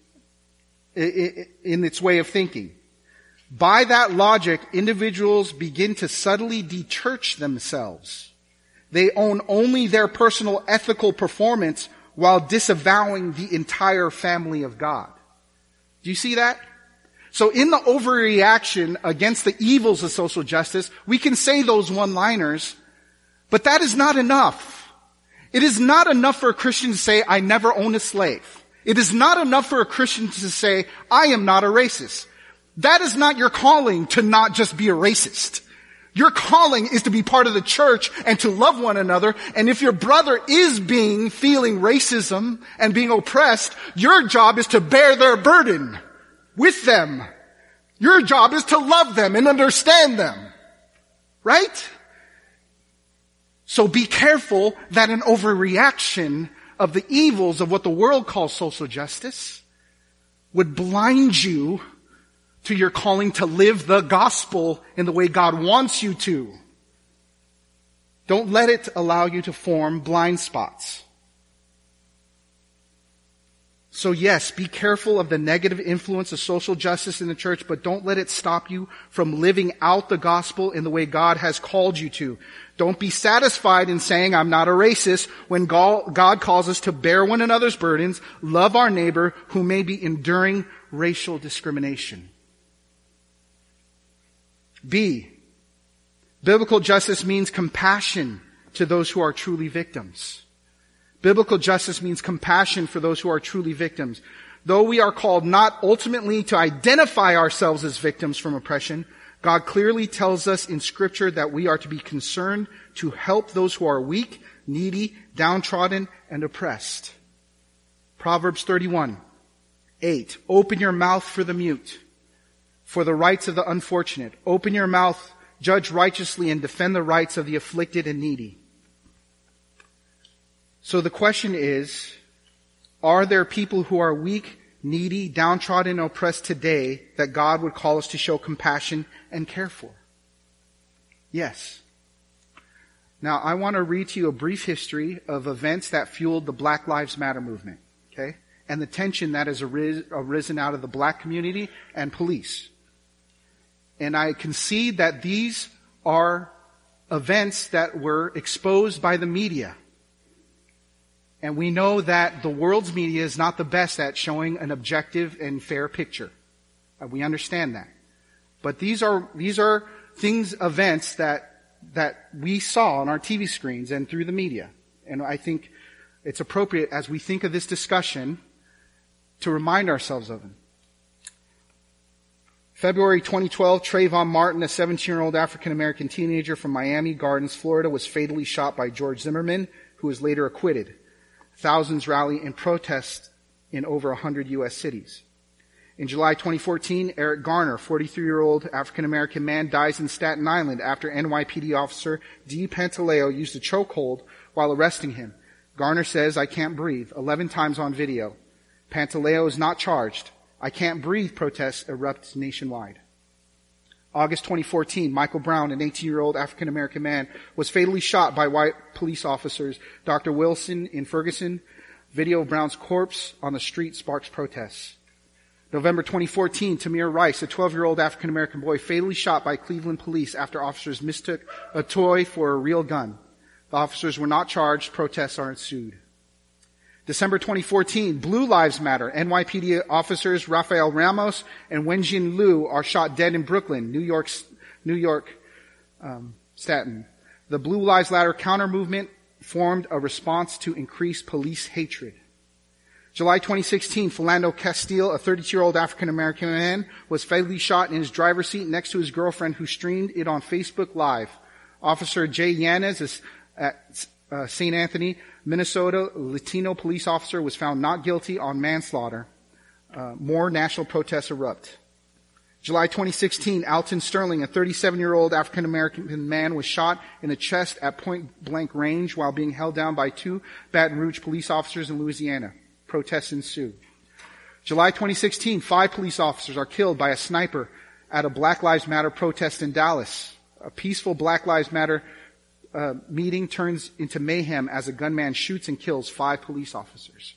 in its way of thinking. By that logic, individuals begin to subtly de-church themselves. They own only their personal ethical performance while disavowing the entire family of God. Do you see that? So in the overreaction against the evils of social justice, we can say those one-liners, but that is not enough. It is not enough for a Christian to say, I never owned a slave. It is not enough for a Christian to say, I am not a racist. That is not your calling to not just be a racist. Your calling is to be part of the church and to love one another. And if your brother is being, feeling racism and being oppressed, your job is to bear their burden with them. Your job is to love them and understand them. Right? So be careful that an overreaction of the evils of what the world calls social justice would blind you to your calling to live the gospel in the way God wants you to. Don't let it allow you to form blind spots. So yes, be careful of the negative influence of social justice in the church, but don't let it stop you from living out the gospel in the way God has called you to. Don't be satisfied in saying, I'm not a racist, when God calls us to bear one another's burdens, love our neighbor who may be enduring racial discrimination. B, biblical justice means compassion to those who are truly victims. Biblical justice means compassion for those who are truly victims. Though we are called not ultimately to identify ourselves as victims from oppression, God clearly tells us in Scripture that we are to be concerned to help those who are weak, needy, downtrodden, and oppressed. Proverbs thirty-one, eight. Open your mouth for the mute, for the rights of the unfortunate. Open your mouth, judge righteously, and defend the rights of the afflicted and needy. So the question is, are there people who are weak, needy, downtrodden, and oppressed today that God would call us to show compassion and care for? Yes. Now, I want to read to you a brief history of events that fueled the Black Lives Matter movement, okay? And the tension that has arisen out of the black community and police. And I concede that these are events that were exposed by the media. And we know that the world's media is not the best at showing an objective and fair picture. We understand that. But these are, these are things, events that, that we saw on our T V screens and through the media. And I think it's appropriate as we think of this discussion to remind ourselves of them. February twenty twelve, Trayvon Martin, a seventeen-year-old African-American teenager from Miami Gardens, Florida, was fatally shot by George Zimmerman, who was later acquitted. Thousands rally in protest in over one hundred U S cities. In July twenty fourteen, Eric Garner, forty-three-year-old African-American man, dies in Staten Island after N Y P D officer Dee Pantaleo used a chokehold while arresting him. Garner says, "I can't breathe," eleven times on video. Pantaleo is not charged. "I can't breathe" protests erupt nationwide. August twenty fourteen, Michael Brown, an eighteen-year-old African-American man, was fatally shot by white police officers. Doctor Wilson in Ferguson. Video of Brown's corpse on the street sparks protests. November twenty fourteen, Tamir Rice, a twelve-year-old African-American boy, fatally shot by Cleveland police after officers mistook a toy for a real gun. The officers were not charged. Protests are ensued. December twenty fourteen, Blue Lives Matter. N Y P D officers Rafael Ramos and Wenjin Liu are shot dead in Brooklyn, New York, New York, um, Staten. The Blue Lives Matter counter movement formed a response to increased police hatred. July twenty sixteen, Philando Castile, a thirty-two-year-old African-American man, was fatally shot in his driver's seat next to his girlfriend, who streamed it on Facebook Live. Officer Jay Yanez is at uh, Saint Anthony, Minnesota, Latino police officer, was found not guilty on manslaughter. Uh, more national protests erupt. July twenty sixteen, Alton Sterling, a thirty-seven-year-old African-American man, was shot in the chest at point-blank range while being held down by two Baton Rouge police officers in Louisiana. Protests ensue. July twenty sixteen, five police officers are killed by a sniper at a Black Lives Matter protest in Dallas. A peaceful Black Lives Matter uh, meeting turns into mayhem as a gunman shoots and kills five police officers.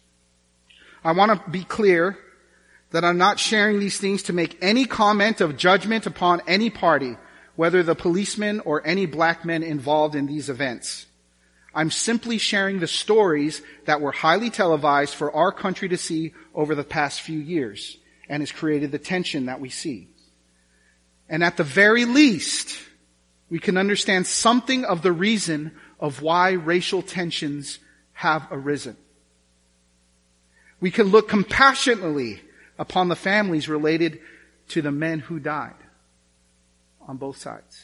I want to be clear that I'm not sharing these things to make any comment of judgment upon any party, whether the policemen or any black men involved in these events. I'm simply sharing the stories that were highly televised for our country to see over the past few years and has created the tension that we see. And at the very least, we can understand something of the reason of why racial tensions have arisen. We can look compassionately upon the families related to the men who died on both sides.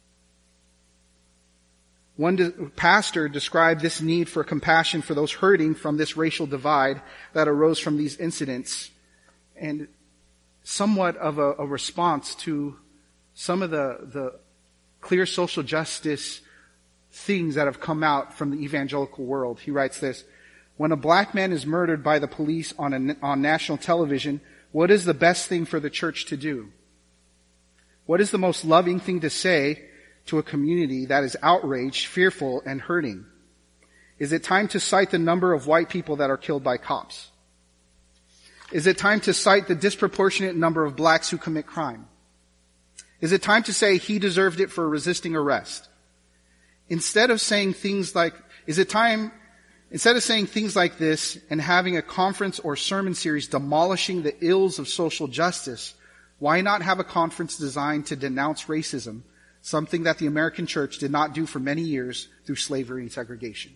One de- pastor described this need for compassion for those hurting from this racial divide that arose from these incidents, and somewhat of a, a response to some of the, the clear social justice things that have come out from the evangelical world. He writes this: when a black man is murdered by the police on a, on national television, what is the best thing for the church to do? What is the most loving thing to say to a community that is outraged, fearful, and hurting? Is it time to cite the number of white people that are killed by cops? Is it time to cite the disproportionate number of blacks who commit crime? Is it time to say he deserved it for resisting arrest? Instead of saying things like, is it time, instead of saying things like this and having a conference or sermon series demolishing the ills of social justice, why not have a conference designed to denounce racism, something that the American church did not do for many years through slavery and segregation?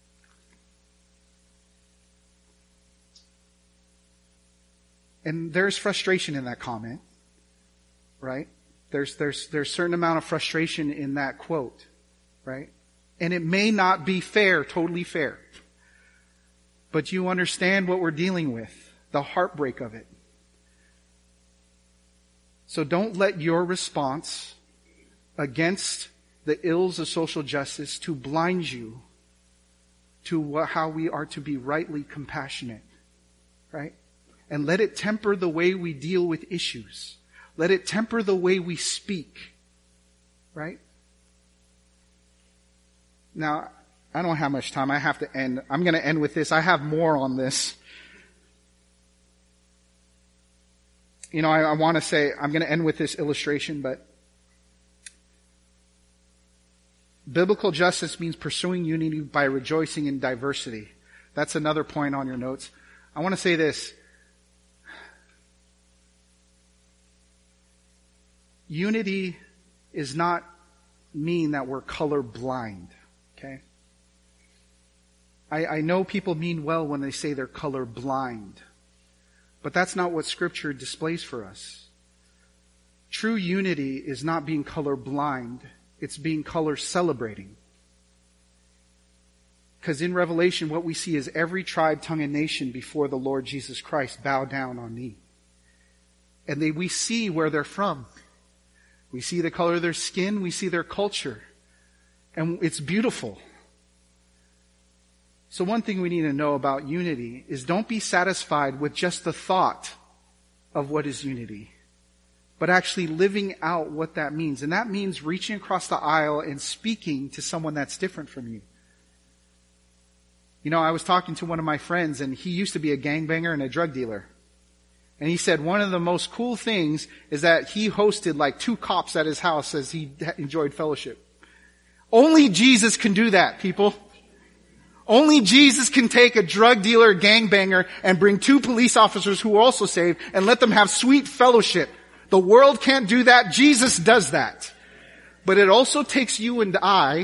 And there's frustration in that comment, right? There's, there's, there's a certain amount of frustration in that quote, right? And it may not be fair, totally fair. But you understand what we're dealing with, the heartbreak of it. So don't let your response against the ills of social justice to blind you to how we are to be rightly compassionate, right? And let it temper the way we deal with issues. Let it temper the way we speak, right? Now, I don't have much time. I have to end. I'm going to end with this. I have more on this. You know, I, I want to say, I'm going to end with this illustration, but biblical justice means pursuing unity by rejoicing in diversity. That's another point on your notes. I want to say this. Unity is not mean that we're color blind, okay? I, I know people mean well when they say they're color blind, but that's not what Scripture displays for us. True unity is not being color blind. It's being color celebrating. Because in Revelation, what we see is every tribe, tongue, and nation before the Lord Jesus Christ bow down on knee. And they, we see where they're from. We see the color of their skin. We see their culture. And it's beautiful. So one thing we need to know about unity is don't be satisfied with just the thought of what is unity, but actually living out what that means. And that means reaching across the aisle and speaking to someone that's different from you. You know, I was talking to one of my friends, and he used to be a gangbanger and a drug dealer. And he said one of the most cool things is that he hosted like two cops at his house as he enjoyed fellowship. Only Jesus can do that, people. Only Jesus can take a drug dealer, gangbanger, and bring two police officers who are also saved and let them have sweet fellowship. The world can't do that. Jesus does that. But it also takes you and I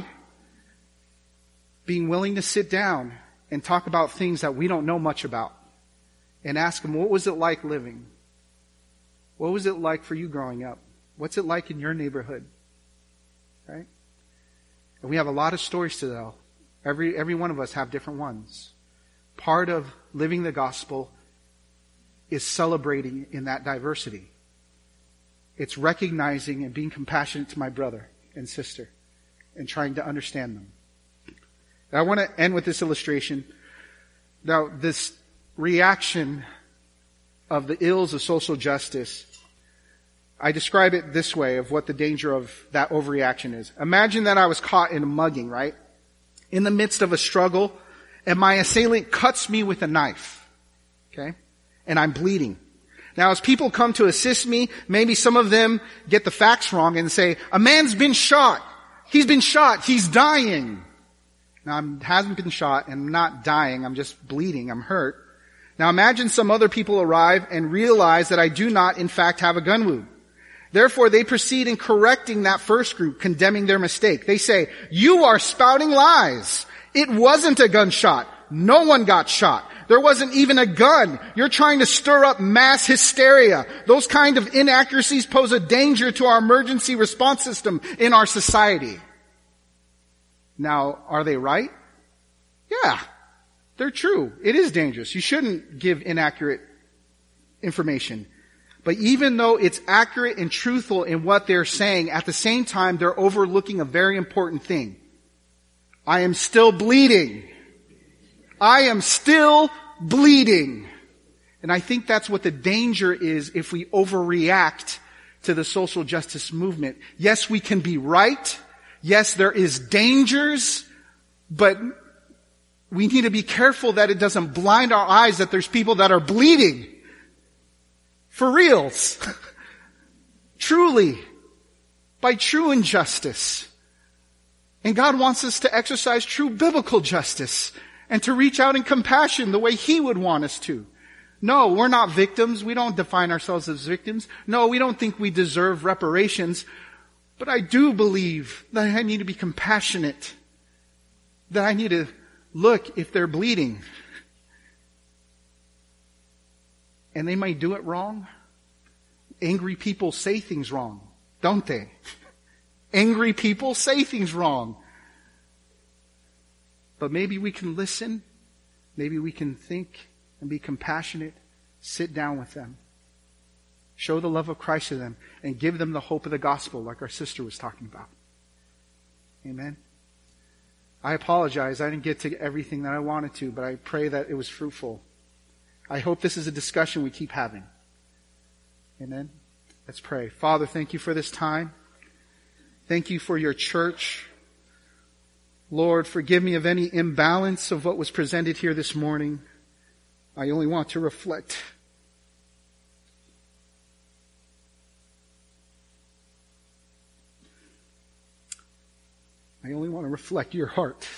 being willing to sit down and talk about things that we don't know much about and ask them, what was it like living? What was it like for you growing up? What's it like in your neighborhood? Right? And we have a lot of stories to tell. Every, every one of us have different ones. Part of living the gospel is celebrating in that diversity. It's recognizing and being compassionate to my brother and sister and trying to understand them. Now, I want to end with this illustration. Now, this reaction of the ills of social justice, I describe it this way of what the danger of that overreaction is. Imagine that I was caught in a mugging, right? In the midst of a struggle, and my assailant cuts me with a knife. Okay? And I'm bleeding. Now, as people come to assist me, maybe some of them get the facts wrong and say, a man's been shot. He's been shot. He's dying. Now, I hasn't been shot, and I'm not dying. I'm just bleeding. I'm hurt. Now, imagine some other people arrive and realize that I do not, in fact, have a gun wound. Therefore, they proceed in correcting that first group, condemning their mistake. They say, you are spouting lies. It wasn't a gunshot. No one got shot. There wasn't even a gun. You're trying to stir up mass hysteria. Those kind of inaccuracies pose a danger to our emergency response system in our society. Now, are they right? Yeah, they're true. It is dangerous. You shouldn't give inaccurate information. But even though it's accurate and truthful in what they're saying, at the same time, they're overlooking a very important thing. I am still bleeding. I am still bleeding. And I think that's what the danger is if we overreact to the social justice movement. Yes, we can be right. Yes, there is dangers, but we need to be careful that it doesn't blind our eyes that there's people that are bleeding. For reals. Truly. By true injustice. And God wants us to exercise true biblical justice and to reach out in compassion the way He would want us to. No, we're not victims. We don't define ourselves as victims. No, we don't think we deserve reparations. But I do believe that I need to be compassionate. That I need to look if they're bleeding. And they might do it wrong. Angry people say things wrong, don't they? Angry people say things wrong. But maybe we can listen. Maybe we can think and be compassionate. Sit down with them. Show the love of Christ to them and give them the hope of the gospel like our sister was talking about. Amen. I apologize. I didn't get to everything that I wanted to, but I pray that it was fruitful. I hope this is a discussion we keep having. Amen. Let's pray. Father, thank you for this time. Thank you for your church. Lord, forgive me of any imbalance of what was presented here this morning. I only want to reflect I only want to reflect your heart.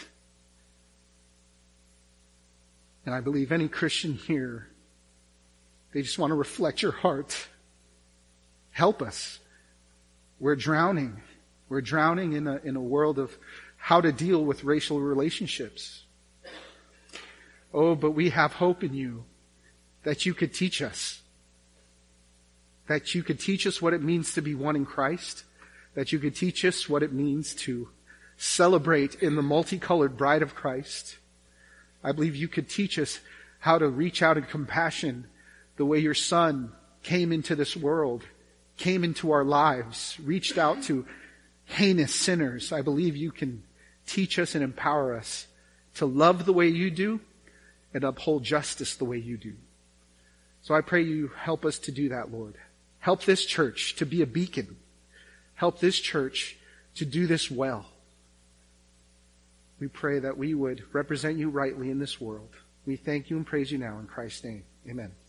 And I believe any Christian here, they just want to reflect your heart. Help us. We're drowning. We're drowning in a, in a world of how to deal with racial relationships. Oh, but we have hope in you that you could teach us. That you could teach us what it means to be one in Christ. That you could teach us what it means to celebrate in the multicolored bride of Christ. I believe you could teach us how to reach out in compassion the way your Son came into this world, came into our lives, reached out to heinous sinners. I believe you can teach us and empower us to love the way you do and uphold justice the way you do. So I pray you help us to do that, Lord. Help this church to be a beacon. Help this church to do this well. We pray that we would represent you rightly in this world. We thank you and praise you now in Christ's name. Amen.